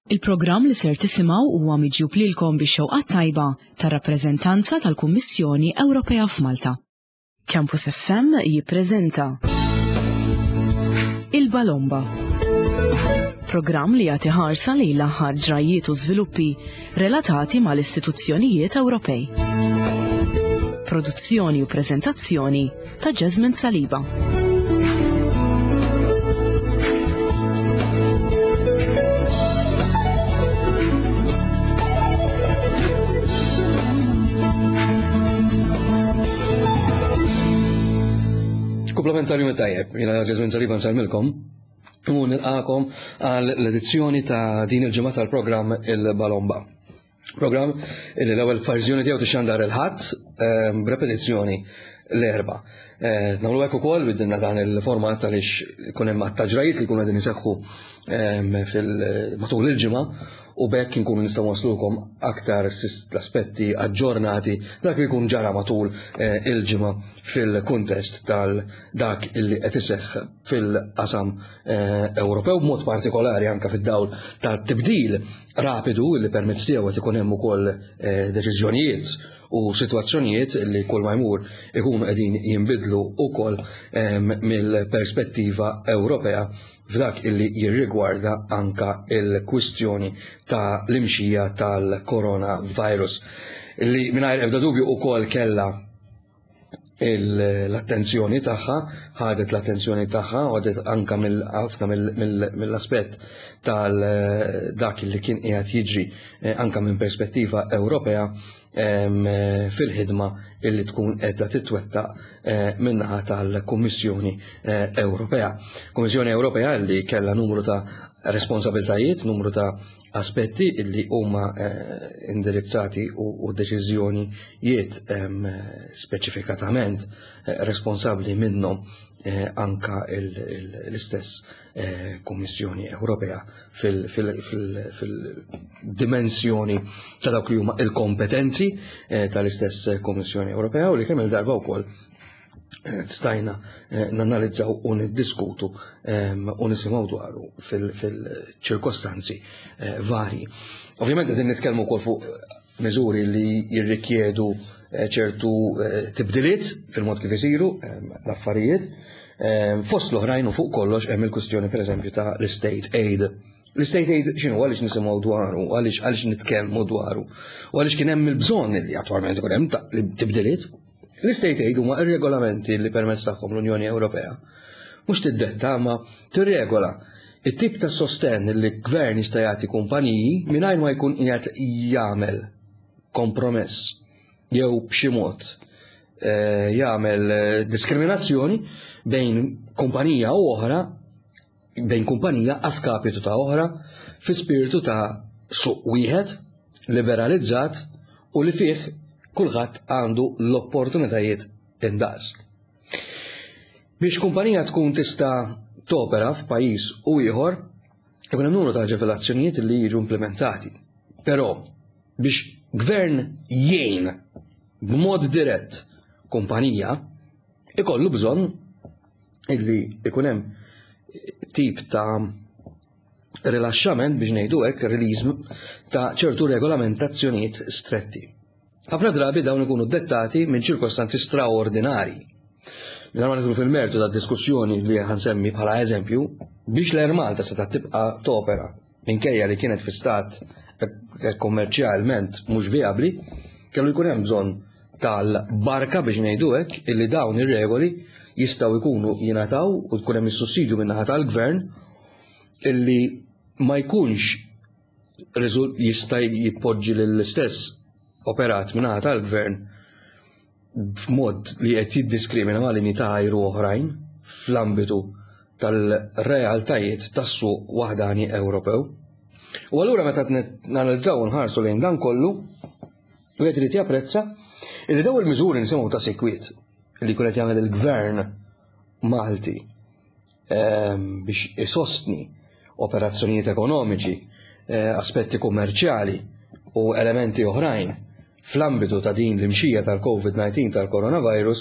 Il-programm li ser tisimgħu huwa miġjub lilkom bix-xewqat tajba tar-rappreżentanza tal-Kummissjoni Ewropea f'Malta. Campus FM jippreżenta Il-Balomba. Programm li jagħti ħarsa lejn l-aħħar ġrajiet u żviluppi relatati mal-istituzzjonijiet Ewropej. Produzzjoni u preżentazzjoni ta' Jasmine Saliba. Komplementarju tajjeb, jina Jasmine Saliba nsalmilkom u nilqakom għal l-edizzjoni ta' din il-ġimgħa tal-programm Il-Balomba. Programm li l-ewwel verżjoni tiegħu tixxandar il-ħadd b'repetizzjoni l-erba'. Nagħmlu hekk ukoll bidilna dan il-format għaliex ikun hemm ġrajiet li jkunu qegħdin iseħħu matul il-ġimgħa u bekk inkunu nistgħu waslukom aktar l-aspetti aġġornati dak li jkun ġara matul il-ġimgħa fil-kuntest tal-dak illi qed iseħħ fil-qasam Ewropew b'mod partikolari anke fid-dawl tat-tibdil rapidu li permezz tiegħu qed ikun hemm ukoll deċiżjonijiet u sitwazzjonijiet li kull ma jmur ikunu qegħdin jinbidlu wkoll mill-perspettiva Ewropea f'dak illi jirrigwarda anka il-kwistjoni ta' l-imxija tal-coronavirus li mingħajr ebda dubju wkoll kellha l-attenzjoni tagħha, ħadet l-attenzjoni tagħha u ħadet anka ħafna mill-aspett tal-dak li kien qiegħed jiġri anka minn perspettiva Ewropea fil-ħidma illi tkun qiegħda titwettaq minnaħa tal-Kummissjoni Ewropea. Kummissjoni Ewropea li kellha numru ta' responsabiltajiet, numru ta' aspetti illi huma indirizzati u deċiżjonijiet speċifikatament responsabbli minnhom anka l-istess Kummissjoni Ewropea fil-dimensjoni ta' dawk li huma l-kompetenzi tal-istess Kummissjoni Ewropea u li kemm il-darba wkoll stajna nanalizzaw u niddiskutu u nisimgħu dwaru fil-ċirkostanzi varji. Ovvjament qegħdin nitkellmu wkoll fuq miżuri li jirrikjedu ċertu tibdiliet fil-mod kif isiru l-affarijiet. Fost l-oħrajn u fuq kollox hemm il-kwistjoni pereżempju ta' l-State Aid. L-State Aid x'inhu għaliex nisimgħu dwaru, għaliex nitkellmu dwaru, u għaliex kien hemm il-bżonn li attwalment ikun hemm tibdiliet. L-State Aid huma r-regolamenti li permezz tagħhom l-Unjoni Ewropea mhux tiddetta ma tirregola it-tip ta' sostenn li l-gvern jista' jagħti kumpaniji mingħajr ma jkun qiegħed jagħmel kompromess jew b'xi mod jagħmel diskriminazzjoni bejn kumpanija u oħra, bejn kumpanija għaskapitu ta' oħra fi spiritu ta' suq wieħed liberalizzat u li fih kulħadd għandu l-opportunitajiet indaqs. Biex kumpanija tkun tista' topera f'pajjiż u ieħor, ikun hemm numru ta' ġevelazzjonijiet li jiġu implementati. Però biex gvern jgħin b'mod dirett kumpanija, ikollu bżonn illi ikun hemm tip ta' rilaxxament biex ngħidu hekk release ta' ċertu regolamentazzjonijiet stretti. Ħafna drabi dawn ikunu dettati minn ċirkostanzi straordinarji. Minn ma nidħlu fil-mertu ta' diskussjoni li ħansemmi bħala eżempju, biex l-Air Malta seta' tibqa' topera minkejja li kienet fi stat kommerċjalment mhux viabli, kellu jkun hemm bżonn tal-barka biex ngħidu hekk illi dawn ir-regoli jistgħu jkunu jingħataw u tkun hemm is-sussidju min-naħa tal-gvern illi ma jkunx jista' jippoġġi lill-istess operat min-naħa tal-gvern b'mod li qed jiddiskrimina ma' linji ta' ajru oħrajn fl-ambitu tal-realtajiet tas-suq waħdani Ewropew. U allura meta nanalizzaw nħarsu lejn dan kollu, wieħed irid japprezza li dawn il-miżuri nisimgħu ta' sekwiet li jkun qed jagħmel il-gvern Malti biex isostni operazzjonijiet ekonomiċi, aspetti kummerċjali u elementi oħrajn fl-ambitu ta' din l-imxija tal-COVID-19 tal-coronavirus,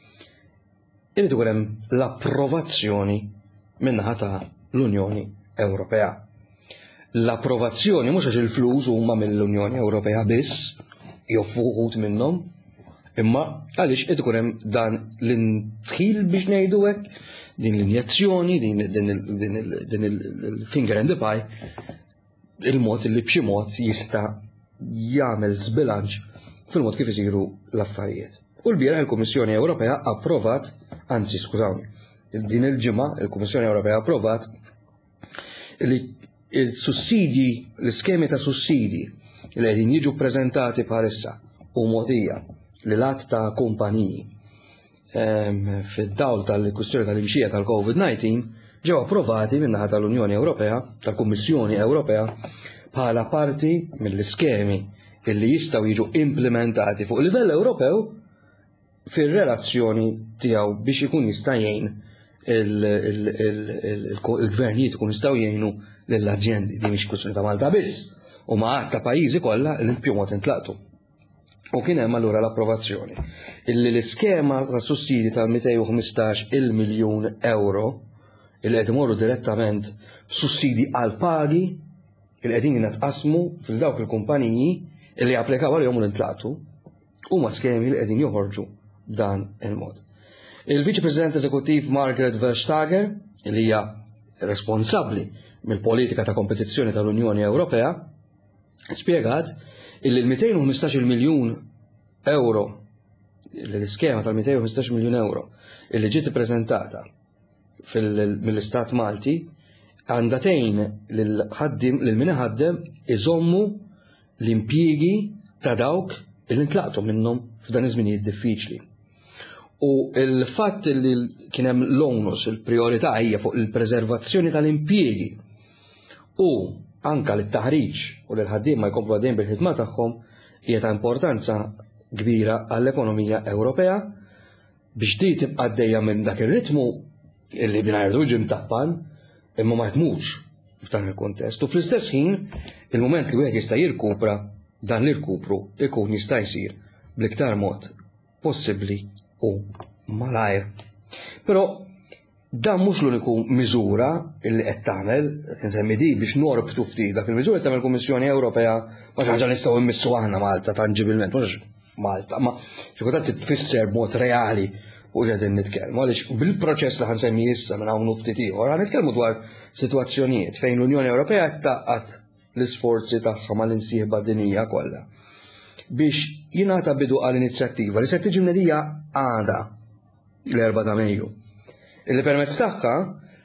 irid ikun hemm l-approvazzjoni min-naħa ta' l-Unjoni Ewropea. l-approvazzjoni mhux għax il-flus huma mill-Unjoni Ewropea biss, joffru wħud minnhom, imma għaliex qed ikun hemm dan l-intħil biex ngħidu hekk, din l-injezzjoni, din il-finger in the pie, il-mod li b'xi mod jista' jagħmel żbilanċ fil-mod kif isiru l-affarijiet. U l-bieraħ il-Kummissjoni Ewropea approvat, anzi skużawni, din il-ġimgħa il-Kummissjoni Ewropea approvat li il-sussidji, l-iskemi ta' sussidji li qegħdin jiġu ppreżentati bħalissa u mogħtija li lat ta' kumpaniji fid-dawl tal-kwistjoni tal-imxija tal-COVID-19 ġew approvati min-naħa tal-Unjoni Ewropea, tal-Kummissjoni Ewropea, bħala parti mill-iskemi illi jistgħu jiġu implementati fuq livell Ewropew fir-relazzjoni tiegħu biex ikun jista' jgħin il-gvernijiet ikun jistgħu jgħinu lill-aġendi. Di mhix kwistjoni ta' Malta biss, u ma' ta' pajjiżi kollha li b'xi mod intlaqtu. U kien hemm allura l-approvazzjoni illi l-iskema ta' sussidji ta' 215 miljun euro illi qed imorru direttament sussidji għal pagi illi qegħdin jingħatqasmu fil-dawk il-kumpaniji illi applikaw għalihom u intlaqtu huma skemi li qegħdin joħorġu dan il-mod. Il-Viċi President Eżekuttiv Margrethe Vestager, li hija responsabbli mill-politika ta' kompetizzjoni tal-Unjoni Ewropea, spjegat illi l-215 miljun euro, l-iskema tal-215 miljun euro illi ġiet ippreżentata mill-Istat Malti għandha tgħin lil min iħaddem iżommu l-impjiegi ta' dawk illi ntlaqtu minnhom f'dan iż-żminijiet diffiċli. U l-fatt li kien hemm l-onus, il-priorità hija fuq il-preservazzjoni tal-impjiegi u anka l-taħriġ u l-ħaddiema jkomplu għaddejn bil-ħidma tagħhom hija ta' importanza kbira għall-ekonomija Ewropea biex di tibqa' għaddejja minn dak ir-ritmu illi bingħajr ġim tappan imma ma jtmux f'dan il-kuntest. U fl-istess ħin il-mument li wieħed jista' jirkupra dan l-irkupru ikun jista' jsir bl-iktar mod possibbli u malajr. Però dan mhux l-uniku miżura li qed tagħmel, qed insemmi di biex norbtu ftit dak il-miżura qed tagħmel Kummissjoni Ewropea ma xi ħaġa nistgħu immissu aħna Malta tanġibilment, mhux Malta, ma xi kultant tfisser b'mod reali u qegħdin nitkellmu għaliex bil-proċess li ħansemmi issa minn hawn ftit ieħor ħa nitkellmu dwar sitwazzjonijiet fejn l-Unjoni Ewropea taqqat l-isforzi tagħha mal-insieħba dinjija kollha biex jingħata bidu għall-inizjattiva li se tiġi mnedija għada l-4 ta' Mejju. Illi permezz tagħha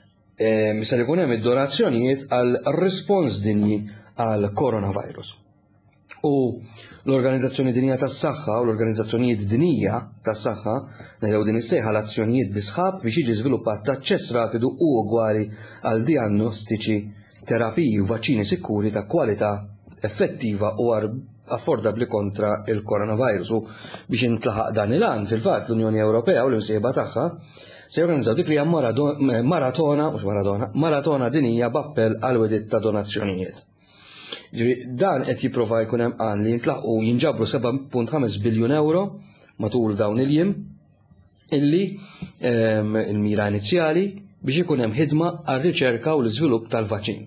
se jkun hemm id-donazzjonijiet għal rispons dinji għal coronavirus. U l-Organizzazzjoni Dinjija tas-Saħħa u l-Organizzazzjonijiet Dinjija tas-Saħħa ngħidew din is-sejħa l-azzjonijiet bi sħab biex jiġi żviluppat aċċess rapidu u ugwali għal diagnostiċi, terapiji u vaċċini sikuri ta' kwalità effettiva u affordabli kontra il-coronavirus. U biex intlaħaq dan il-għan fil-fatt l-Unjoni Ewropea u l-imsieħba tagħha se jorganizzaw dik li hija maratona dinija b'appell għal wedid ta' donazzjonijiet. Dan qed jipprova jkun hemm għan li jintlaħqu jinġabru 7.5 biljun euro matul dawn il-jiem illi il-mira inizjali biex ikun hemm ħidma għar-riċerka u l-iżvilupp tal-vaċċin.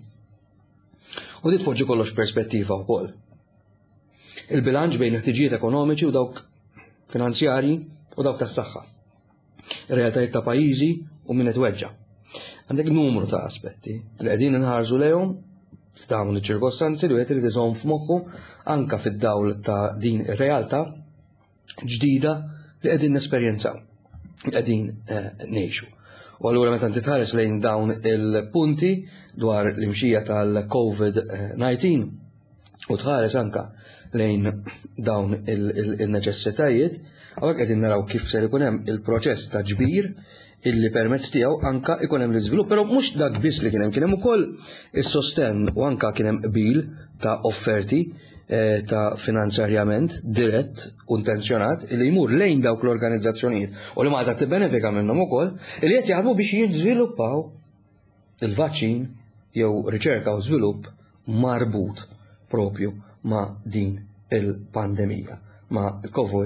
U di tpoġġi kollox perspettiva wkoll. Il-bilanċ bejn il-ħtiġijiet ekonomiċi u dawk finanzjarji u dawk tas-saħħa. Ir-realtajiet ta' pajjiżi u min qed weġġa'. Għandek numru ta' aspetti li qegħdin inħarsu lejhom f'dawn iċ-ċirkostanzi li wieħed irid iżomm f'moħħu anke fid-dawl ta' din ir-realtà ġdida li qegħdin nesperjenzaw, qegħdin ngħixu. U allura meta titħares lejn dawn il-punti dwar l-imxija tal-COVID-19 u tħares anke lejn dawn il-neċessitajiet, għawek qegħdin naraw kif ser ikun hemm il-proċess ta' ġbir illi permezz tiegħu anke ikun hemm l-iżvilupp, però mhux dak biss li kien hemm ukoll is-sostenn u anke kien hemm qbil ta' offerti ta' finanzjarjament dirett u intenzjonat li jmur lejn dawk l-organizzazzjonijiet u li Malta tibbenefika minnhom ukoll li qed jaħdmu biex jiżviluppaw il-vaċċin jew riċerka u żvilupp marbut propju ma' din il-pandemija, ma'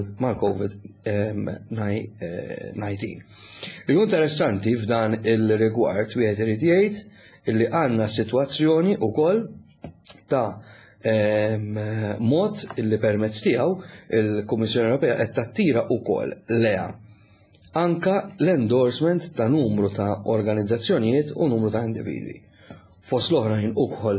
COVID-19. Li interessanti f'dan il-rigward wieħed irid jgħid illi għandna sitwazzjoni wkoll ta' mod illi permezz tiegħu il-Kummissjoni Ewropea qed tattira wkoll leha anka l-endorsement ta' numru ta' organizzazzjonijiet u numru ta' individwi. Fost l-oħrajn ukoll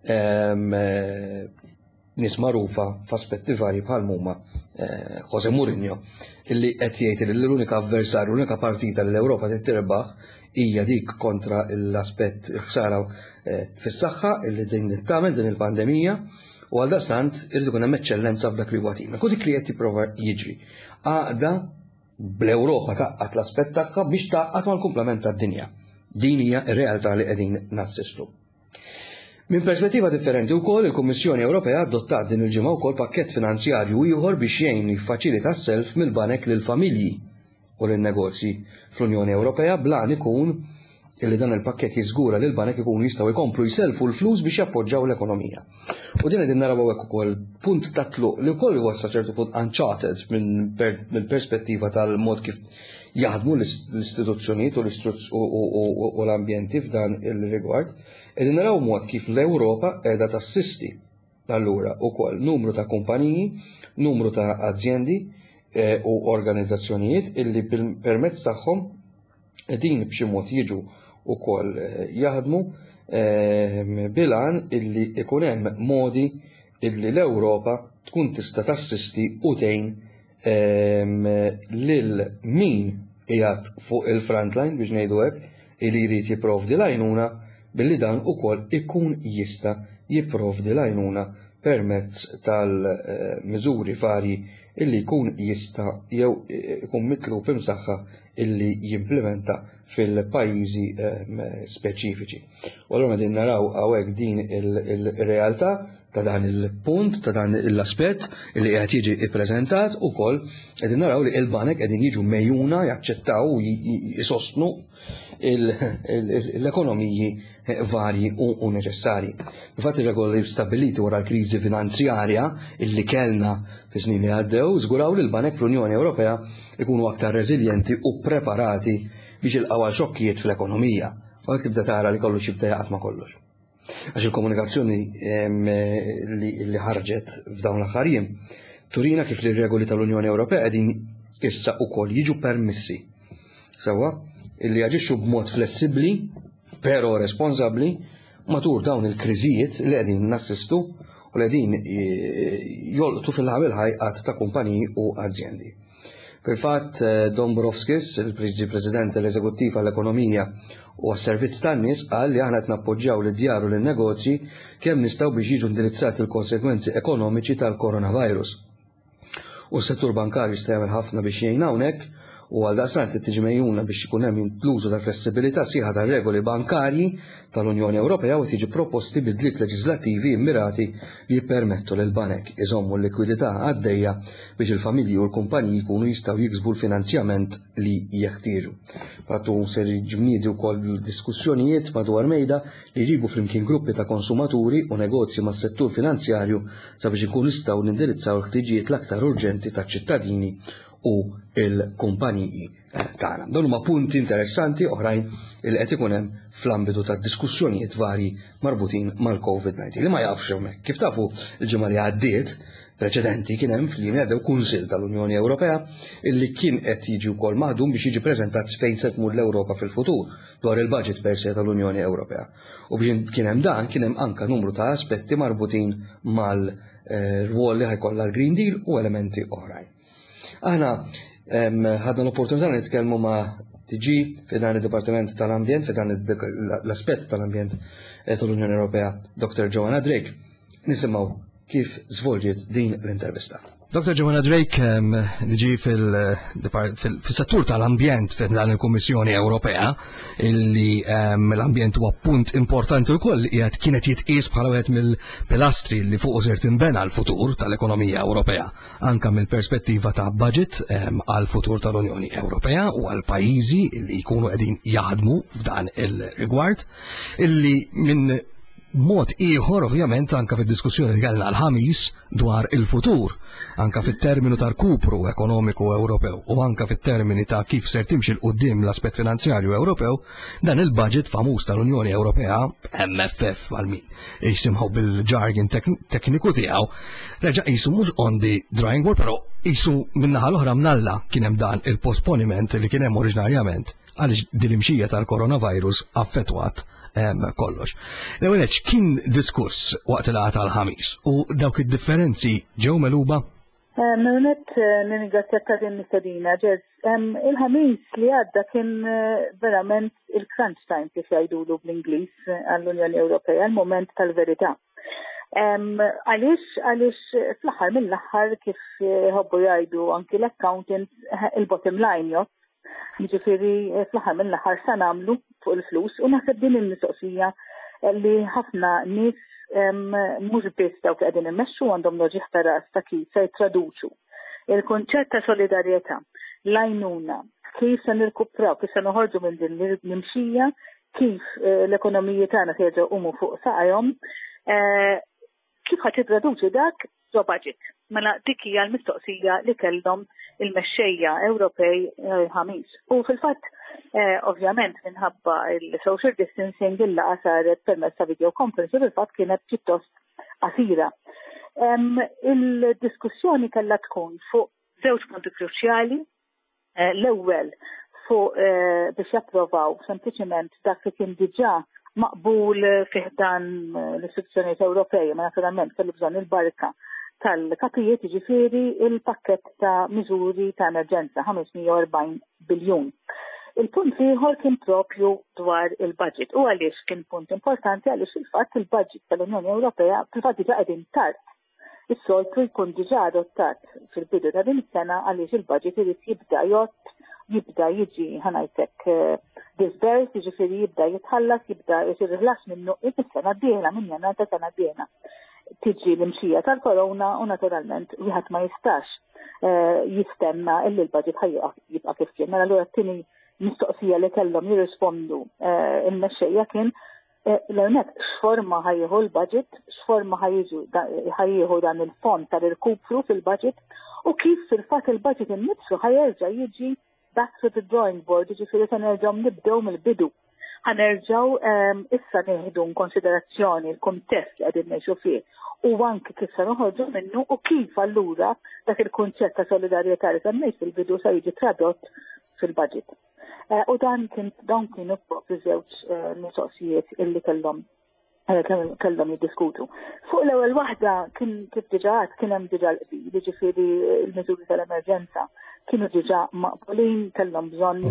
nies magħrufa f'aspetti varji bħal huma Jose Mourinho illi qed jgħid li l-unika avversarju, l-unika partita li l-Ewropa trid tirbaħ hija dik kontra l-aspett ħsara fis-saħħa illi din tagħmel din il-pandemija u għaldaqstant irid ikun hemm eċċellenza f'dak li huwa tim. U dik li qed jipprova jiġri. Għaqda bl-Ewropa taqqat l-aspett tagħha biex taqqat mal-kumplament tad-dinja. Din hija r-realtà li qegħdin nassistu. Min perspettiva differenti wkoll il-Kummissjoni Ewropea adottat din il-ġimgħa wkoll pakkett finanzjarju ieħor biex jgħin jiffaċilita s-self mill-banek lill-familji u lin-negozji fl-Unjoni Ewropea blan ikun illi dan il-pakkett jiżgura li l-banek ikunu jistgħu jkomplu jselfu l-flus biex jappoġġjaw l-ekonomija. U din qegħdin naraw hekk ukoll punt ta' tluq li wkoll huwa sa ċertu punt uncharted minn perspettiva tal-mod kif jaħdmu l-istituzzjonijiet u l-ambjenti f'dan il-rigward. Qegħdin naraw mod kif l-Ewropa qiegħda tassisti allura wkoll numru ta' kumpaniji, numru ta' azzjendi u organizzazzjonijiet illi permezz tagħhom qegħdin b'xi mod jiġu wkoll jaħdmu bilan illi ikun hemm modi illi l-Ewropa tkun tista' tassisti u tgħin lil min qiegħed fuq il-frontline biex ngħidu hekk illi jrid jipprovdi l-għajnuna billi dan ukoll ikun jista' jipprovdi l-għajnuna permezz tal-miżuri varji illi jkun jista' jew ikun mitlub imsaħħa illi jimplementa fil-pajjiżi speċifiċi. U allura qegħdin naraw hawnhekk din il-realtà ta' dan il-punt, ta' dan l-aspett illi qed jiġi ippreżentat ukoll qegħdin naraw li l-banek qegħdin jiġu mejjuna jaċċettaw jisostnu l-ekonomiji varji u neċessarji. Infatti regoli stabiliti wara l-kriżi finanzjarja illi kellna fi snin li għaddew żguraw li l-banek fl-Unjoni Ewropea ikunu aktar reżiljenti u preparati biex ilqgħu għal xokkijiet fl-ekonomija. U għal tibda tara li kollox jibda jaqgħad ma' kollox. Għax il-komunikazzjoni li ħarġet f'dawn l-aħħar jiem turina kif li regoli tal-Unjoni Ewropea qegħdin issa wkoll jiġu permessi sewwa illi jaġixxu b'mod flessibbli però responsabbli matul dawn il-kriżijiet li qegħdin nassistu u li qegħdin jolqtu fil-ħabel ħajqat ta' kumpaniji u azzjendi. Fil-fatt Dombrovskis, il-Viċi President tal-Eżekuttiv għall-Ekonomija u għas-Servizz tan-nies qal li aħna qed nappoġġjaw lid-djar u lin-negozji kemm nistgħu biex jiġu indirizzati l-konsegwenzi ekonomiċi tal-coronavirus. U s-settur bankarju jista' jagħmel ħafna biex jgħin hawnhekk u għaldaqstant li tiġi mejjuna biex ikun hemm l-użu tal-flessibilità sieħa tar-regoli bankarji tal-Unjoni Ewropea u tiġi proposti bidliet leġislattivi immirati li jippermettu lil banek iżommu l-likwidità għaddejja biex il-familji u l-kumpaniji jkunu jistgħu jiksbu l-finanzjament li jeħtieġu. Fattu ser jiġbniedi wkoll diskussjonijiet madwar mejda li jġibu flimkien gruppi ta' konsumaturi u negozji mas-settur finanzjarju sabiex ikunu jistgħu nindirizzaw l-ħtiġijiet l-aktar urġenti taċ-ċittadini u il-kumpaniji tagħna. Dawn huma punti interessanti oħrajn li qed ikun hemm fl-ambitu tad-diskussjonijiet varji marbutin mal-COVID-19 li ma jafx hemmhekk. Kif tafu l-ġimgħa li għaddiet preċedenti kien hemm fl-jiem għaddew Kunsill tal-Unjoni Ewropea illi kien qed jiġi wkoll maħdum biex jiġi preżentat fejn se tmur l-Ewropa fil-futur dwar il-budget per se tal-Unjoni Ewropea. U biex kien hemm dan kien hemm anke numru ta' aspetti marbutin mal-rwol li ħajkollha l-Green Deal u elementi oħrajn. Aħna ħadna l-opportunità nitkellmu ma' DG fi dan id-Dipartiment tal-Ambjent, fi dan l-aspett tal-Ambjent tal-Unjoni Ewropea, Dr. Joanna Drake. Nisimgħu kif żvolġiet din l-intervista. Dr. Joanna Drake, DG fil-settur tal-ambjent fin dan il-Kummissjoni Ewropea, illi l-ambjent huwa punt importanti wkoll kienet jitqies bħala wieħed mill-pilastri li fuq ser tinbena l-futur tal-ekonomija Ewropea, anke mill-perspettiva ta' budget għall-futur tal-Unjoni Ewropea u għal pajjiżi li jkunu qegħdin jaħdmu f'dan il-rigward, illi minn mod ieħor ovvjament anke fid-diskussjoni li kellna l-ħamis dwar il-futur, anke fit-terminu ta' rkupru ekonomiku Ewropew u anke fit-termini ta' kif ser timxi l-qudiem l-aspett finanzjarju Ewropew, dan il-budget famuż tal-Unjoni Ewropea, MFF għal min jisimħu bil-jargon tekniku tiegħu, reġa' qisu mhux on the drawing board, però qisu min-naħa l-oħra mnalla kien hemm dan il-posponiment li kien hemm oriġinarjament għaliex dil-imxija tal-coronavirus affettwat kollox. L-ewwel kien diskuss waqt il-għata tal-ħamis u dawk id-differenzi ġew meluba? Mewnet ningrazzjak ta' din nistedina, ġez. Il-ħamis li għadda kien verament il-crunch time kif jgħidulu bl-Ingliż għall-Unjoni Ewropea, il-moment tal-verità. Għaliex fl-aħħar mill-aħħar kif ħobbu jgħidu anki l-accountants il-bottom line jott. Jiġifieri fl-aħħar mill-aħħar sa nagħmlu fuq il-flus u naħseb din il-mistoqsija li ħafna nies mhux biss dawk qegħdin immexxu għandhom loġiħ ta' ras ta' kif se jtraduċu il-kunċett ta' solidarjetà, l-għajnuna, kif se nirkupraw, kif se noħorġu minn din l-imxija, kif l-ekonomiji tagħna se jerġgħu qumu fuq saqajhom, kif ħadd titraduċi dak ġo budget. Mela dik hija l-mistoqsija li kellhom il-mexxejja Ewropej ħamis. U fil-fatt, ovvjament minħabba il-social distancing il-laqa saret permezz ta' video conference u fil-fatt kienet pjuttost qasira. Il-diskussjoni kellha tkun fuq żewġ punti kruċjali. L-ewwel fuq biex japprovaw sempliċement dak li kien diġà maqbul fih dan l-istituzzjonijiet Ewropej, ma naturalment kellu bżonn il-barka tal-kapijiet jiġifieri il-pakket ta' miżuri ta' emerġenza 540 biljun. Il-punt ieħor kien propju dwar il-budget u għaliex kien punt importanti għaliex il-fatt il-budget tal-Unjoni Ewropea fil-fatt diġà qegħdin tard. Is-soltu jkun diġà adottat fil-bidu ta' din is-sena għaliex il-budget irid jibda jibda jiġi ħanajtek disbers, jiġifieri jibda jitħallas, jibda jsir ħlas minnu is-sena d-dieħla minn jannar ta' sena d-dieħla. Tiġi l-imxija tal-korona u naturalment wieħed ma jistax jistenna illi l-budget jibqa' kif kien. Mela allura t-tieni mistoqsija li kellhom jirrispondu il-mexxejja kien l-għonet x'forma ħajjieħu l-budget, x'forma ħajjieħu dan il-fond tal-irkupru fil-budget u kif fil-fatt il-budget innifsu ħajerġa' jiġi back to the drawing board, jiġifieri se nerġgħu nibdew mill-bidu. Ħanerġgħu issa nieħdu konsiderazzjoni l-kuntest li qegħdin ngħixu fih u anke kif se noħorġu minnu u kif allura dak il-kunċett ta' solidarjetà li semmejt fil-bidu se jiġi tradott fil-budget. U dawn kienu propri żewġ mistoqsijiet illi kellhom jiddiskutu. Fuq l-ewwel waħda kif diġà kien hemm diġà l-qbil, jiġifieri l-miżuri tal-emerġenza kienu diġà maqbulin kellhom bżonn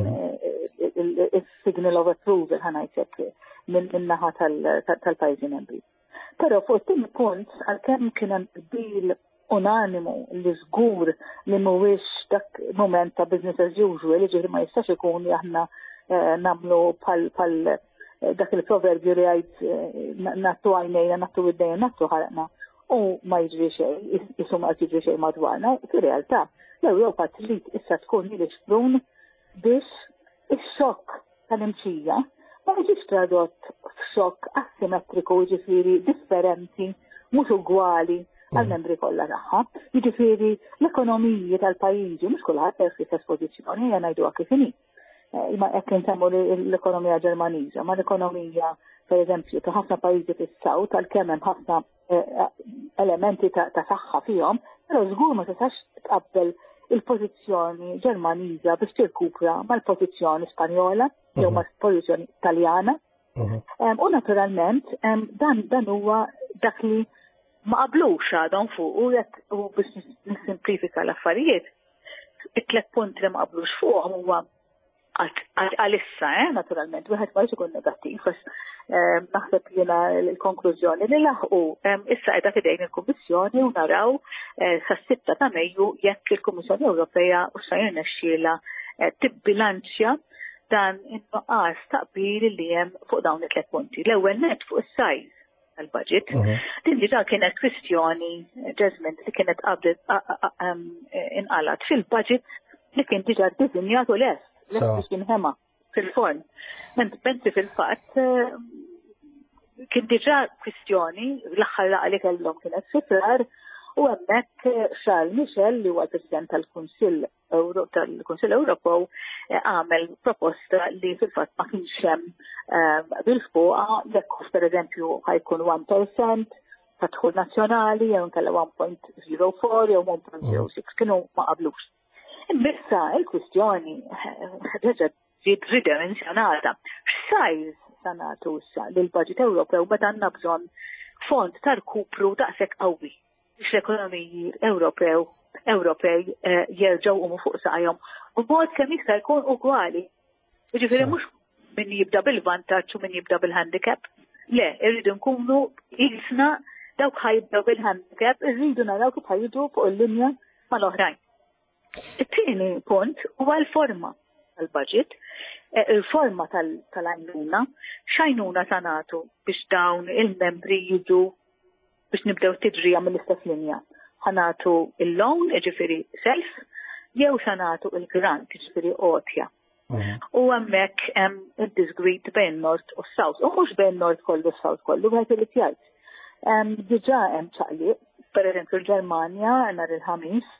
il-signal of approval ħanajtek min-naħa tal-pajjiżi membri. Però fuq it-tieni punt għalkemm kien hemm qbil unanimu li żgur li mhuwiex dak moment ta' business as usual, jiġifieri ma jistax ikun li aħna nagħmlu bħal dak il-proverbju li għajt nattu għajnejna, nattu id-dejna, nattu ħarqna u ma jiġri xejn, isum ma jiġri xejn madwarna. Fir-realtà l-Ewropa trid issa tkun li xprun biex ix-xokk tal-imxija ma jiġix tradott f'xokk asimetriku, jiġifieri differenti, mhux ugwali għal-membri kollha tagħha. Jiġifieri l-ekonomiji tal-pajjiżi mhux kulħadd fl-istess pożizzjoni hija ngħiduha kif inhi. Ma jekk insemmu l-ekonomija Ġermaniża, ma l-ekonomija pereżempju ta' ħafna pajjiżi fis-Sawt għalkemm hemm ħafna elementi ta' saħħa fihom, però żgur ma tistax tqabbel il-pożizzjoni Ġermaniża biex tirkupra mal-pożizzjoni Spanjola jew mal-pożizzjoni Taljana. U naturalment dan huwa dak li ma qablux għadhom fuq u biex nissimplifika l-affarijiet. It-tliet punti li ma qablux fuqhom huwa għalissa, naturalment, wieħed ma jkun negattiv, għax naħseb jiena l-konklużjoni li laħqu issa qiegħda fidejn il-Kummissjoni u naraw sas-6 ta' Mejju jekk il-Kummissjoni Ewropea u se jirnexxielha tibbilanċja dan in-nuqqas taqbil li hemm fuq dawn it-tliet punti. L-ewwel nett fuq is-sajż tal-budget. Din diġà kienet kwistjoni ġeżment li kienet inqalat fil-budget li kien diġà ddisinjat u lest. Biex jinħema fil-forn. Pensi fil-fatt kien diġà kwistjoni l-aħħar laqgħa li kellhom kienet fi frar u hemmhekk Charles Michel li huwa l-President tal-Kunsill Ewropew għamel proposta li fil-fatt ma kienx hemm bil-fuqha jekk pereżempju ħajkun 1% ta' dħul nazzjonali jew inkella 1.04 jew 1.06 kienu ma qablux. Imbissa il-kwistjoni reġgħet ġiet ridimensjonata. X'sajż sa nagħtu issa lill-Baġit Ewropew meta għandna bżonn fond ta' rkupru daqshekk qawwi biex l-ekonomiji Ewropej jerġgħu huma fuq saqajhom b'mod kemm jista' jkun ugwali. Jiġifieri mhux min jibda bil-vantaġġ u min jibda bil-handicap. Le, irridu nkunu qisna dawk ħajibdew bil-handicap, irridu naraw kif ħajjiġu fuq il-linja mal-oħrajn. It-tieni punt huwa l-forma tal-budget, il-forma tal-għajnuna, x'għajnuna sa nagħtu biex dawn il-membri jiġu biex nibdew tiġrija mill-istess linja. Ħanatu il-loan, ġifieri self, jew sa nagħtu il-grant, ġifieri qotja. U hemmhekk hemm id-disgwid bejn Nord u South, u mhux bejn Nord kollu u South kollu, wieħed irid jgħid. Diġà hemm ċaqliq, pereżempju l-Ġermanja nhar il-ħamis,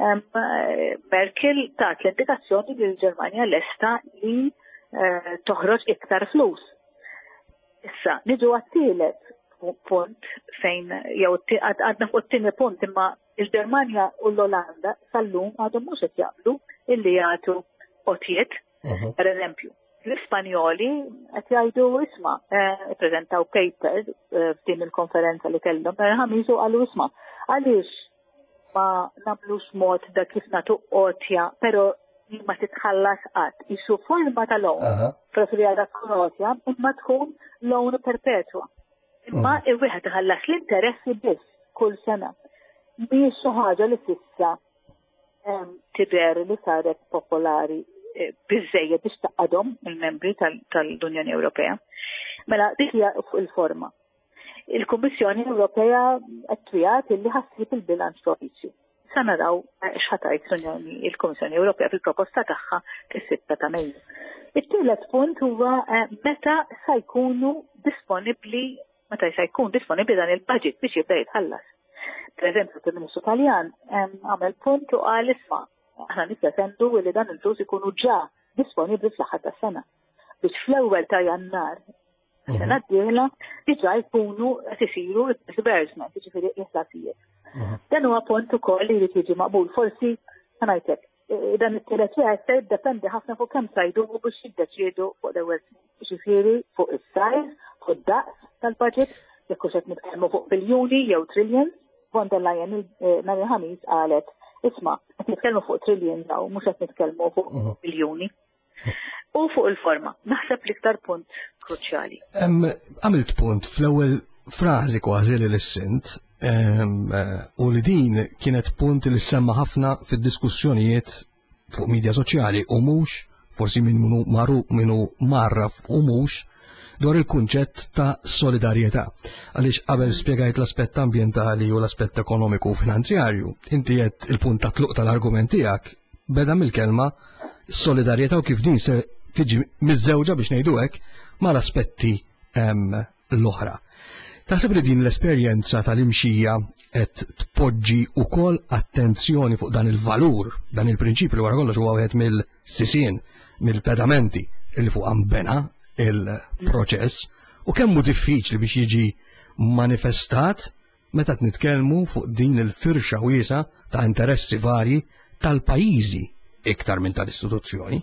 Merkel tat l-indikazzjoni li l-Ġermanja lesta li toħroġ iktar flus. Issa, niġu għat-tielet punt fejn, jew għadna fuq it-tieni punt imma il-Ġermanja u l-Olanda sal-lum għadhom mhux qed jaqblu illi jagħtu qotjiet. Per eżempju, l-Ispanjoli qed jgħidu isma' ippreżentaw paper f'din il-konferenza li kellhom ħamis u qalu isma' għaliex ma nagħmlux mod da kif nagħtu qotja, però ma titħallas qatt. Isu forma ta' loan, preferjata tkun qotja, imma tkun loan perpetwa. Imma wieħed iħallas l-interessi biss kull sena. Mhijiex xi ħaġa li s'issa tidher li saret popolari biżżejjed biex taqadhom il-membri tal-Unjoni Ewropea. Mela dik hija fuq il-forma. Il-Kummissjoni Ewropea qed twiegħat illi ħassib il-bilanċ propizzju. Sa naraw x'ħatajt il-Kummissjoni Ewropea fil-proposta tagħha fis-6 ta' Mejju. It-tielet punt huwa meta se jkunu disponibbli dan il-budget biex jibda jitħallas. Per eżempju, il-Ministru Taljan għamel punt u qal isma' aħna nippretendu li dan il-flus ikunu ġà disponibbli fl-aħħar tas-sena biex fl-ewwel ta' Jannar sena d-dieħla diġà jkunu qed isiru disbursement, jiġifieri l-ħlasijiet. Dan huwa punt ukoll li jrid jiġi maqbul. Forsi ngħidlek dan it-tielet wieħed se jiddependi ħafna fuq kemm sajdu biex jiddeċiedu fuq l-ewwel jiġifieri fuq is-size, fuq id-daqs tal-budget, jekk hux qed nitkellmu fuq biljuni jew trillions. Von der Leyen nhar il-ħamis qalet isma' qed nitkellmu fuq trillions jew mhux qed nitkellmu fuq biljuni. U fuq il-forma, naħseb l-iktar punt kruċjali. Għamilt punt fl-ewwel frażi kważi li l-sint u li din kienet punt li semma ħafna fid-diskussjonijiet fuq media soċjali u mhux forsi minnu marraf u mhux dwar il-kunċett ta' solidarjetà. Għaliex qabel spjegajt l-aspett ambjentali u l-aspett ekonomiku u finanzjarju, inti qed il-punt ta' tluq tal-argument tiegħek beda mill-kelma solidarjetà u kif din se tiġi miż-żewġa biex ngħidu hekk mal-aspetti l-oħra. Taħseb li din l-esperjenza tal-imxija qed tpoġġi wkoll attenzjoni fuq dan il-valur, dan il-prinċipju li wara kollox huwa wieħed mill-sisien, mill-pedamenti li fuq ambena il-proċess u kemm hu diffiċli biex jiġi manifestat meta nitkellmu fuq din il-firxa wiesa ta' interessi varji tal-pajjiżi iktar minn tal-istituzzjoni.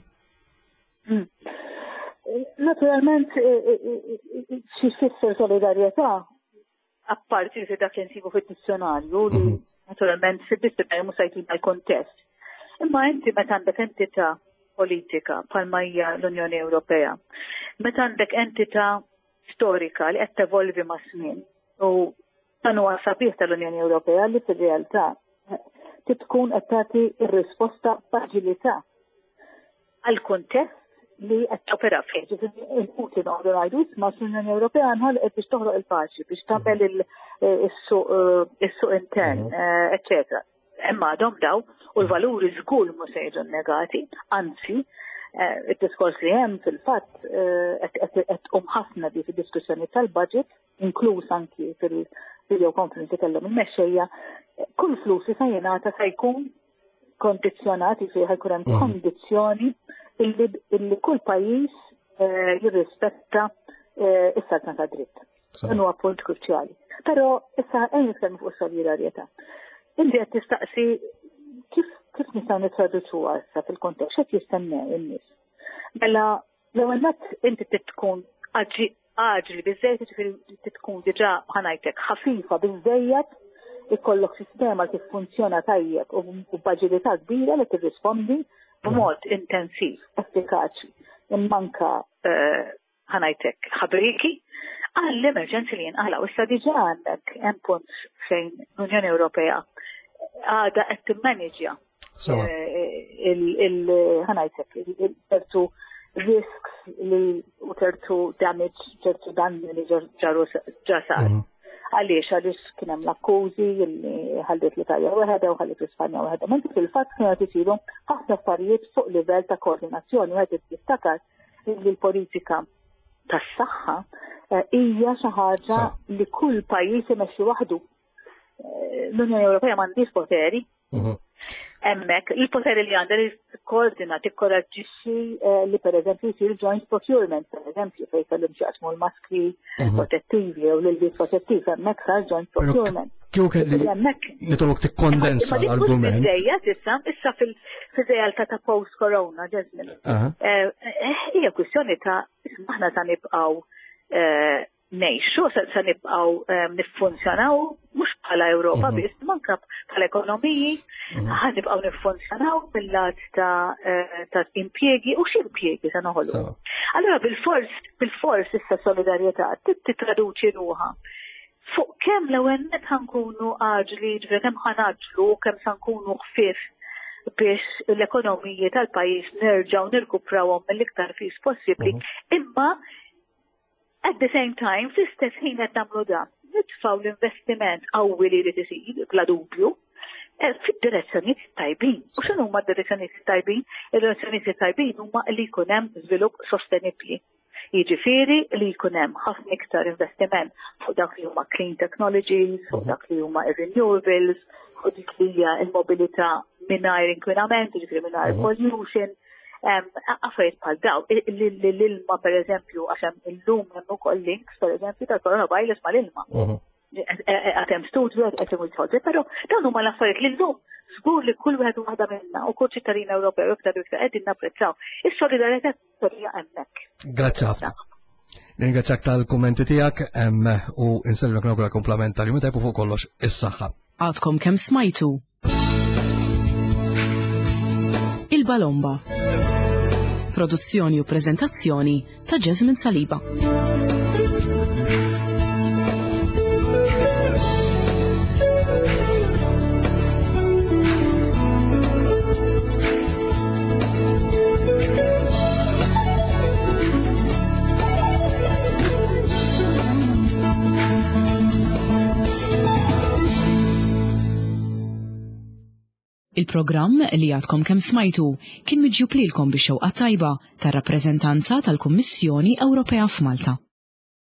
Naturalment, xi fisser solidarjetà, apparti li dak li nsibu fid-dizzjonarju li naturalment fid-dizzjonarju mhux se jtina l-kontest. Imma inti meta għandek entità politika bħalma hija l-Unjoni Ewropea, meta għandek entità storika li qed tevolvi ma' żmien u dan huwa sabiħ tal-Unjoni Ewropea li fir-realtà tkun qed tagħti r-risposta b'aġilità għall-kuntest li qed topera fih. Il-Putin għandu ngħidu isma' l-Unjoni Ewropea nħolqet biex toħloq il-paċi, biex tagħmel is-suq intern, eċetera. Imma għadhom daw u l-valuri żgur mhux se jiġu negati, anzi id-diskors li hemm fil-fatt qed ħafna di fid-diskussjoni tal-budget, inkluż anki fil-video conference li kellhom il-mexxejja, kull flus li se jingħata se jkun kondizzjonati fi ħajkun hemm kondizzjoni illi kull pajjiż jirrispetta is-saltna ta' dritt. Dan huwa punt kruċjali. Però issa nitkellmu fuq is-solidarjetà. Inti qed tistaqsi kif nistgħu nittraduċuha issa fil-kontekst x'qed jistennew in-nies. Mela l-ewwel nett inti tkun aġli biżejjed jiġifieri tkun diġà ħanajtek ħafifa biżejjed ikollok sistema li tiffunzjona tajjeb u b'aġilità kbira li tirrispondi b'mod intensiv, effikaċi. Immanka ħanajtek ħabriki għall-emerġenzi li jinqalgħu. Issa diġà għandek hemm punt fejn l-Unjoni Ewropea għadha qed timmaneġja ħanajtek ċertu risks u ċertu damage, ċertu danni li ġa sar. Għaliex kien hemm l-akkużi li ħallit l-Italja waħda u ħallit l-Ispanja waħda. Ma fil-fatt kienu qed isiru ħafna affarijiet fuq livell ta' koordinazzjoni u qed jiftakar li l-politika tas-saħħa hija xi ħaġa li kull pajjiż imexxi waħdu. L-Unjoni Ewropea m'għandix poteri. Hemmhekk il-poteri li għandha li tikkoordina, tikkoraġġixxi li pereżempju jsir joint procurement, pereżempju fejn kellhom x'jaqsmu l-maskri protettivi jew l-ilbiet protettiv, hemmhekk sar joint procurement. Kieku kelli nitolok tikkondensa l-argument. Issa fil-realtà ta' post-corona, Jasmine. Hija kwistjoni ta' aħna sa nibqgħu nejxu, sa nibqgħu niffunzjonaw mhux bħala Ewropa biss manka bħala ekonomiji, ħad nibqgħu niffunzjonaw bil-lat ta' impjiegi u x'impjiegi se noħolqu. Allura bil-fors issa solidarjetà titraduċi ruħha fuq kemm l-ewwel nett ħankunu aġli, ġifier kemm ħanaġlu, kemm se nkunu ħfief biex l-ekonomiji tal-pajjiż nerġgħu nirkuprawhom mill-iktar fis possibbli, imma at the same time, fl-istess ħin qed nagħmlu dan, nitfgħu l-investiment qawwi li jrid isir bla dubju fid-direzzjonijiet tajbin. U x'inhu huma d-direzzjonijiet tajbin? Id-direzzjonijiet tajbin huma li jkun hemm żvilupp sostenibbli. Jiġifieri li jkun hemm ħafna iktar investiment fuq dak li huma clean technologies, fuq dak li huma renewables, fuq dik li hija l-mobilità mingħajr inkwinament, jiġifieri mingħajr pollution. Affarijiet bħal daw, l-ilma per eżempju, għaxem il-lum hemm ukoll links per eżempju tal-coronavirus mal-ilma. Għatem studju għatem il-tħolġi, pero dawn huma l-affarijiet li l-lum żgur li kull wieħed waħda minna u kull ċittadin Ewropew iktar qegħdin napprezzaw. Is-solidarjetà hija hemmhekk. Grazzi ħafna. Ringrazzjak tal-kummenti tiegħek u insellmek nogla komplementari meta fuq kollox is-saħħa. Għadkom kemm smajtu. Il-Balomba. Produzzjoni u prezentazzjoni ta' Jasmine Saliba. Il-programm li għadkom kemm smajtu kien miġjub lilkom bix-xewqa tajba tar-rappreżentanza tal-Kummissjoni Ewropea f'Malta.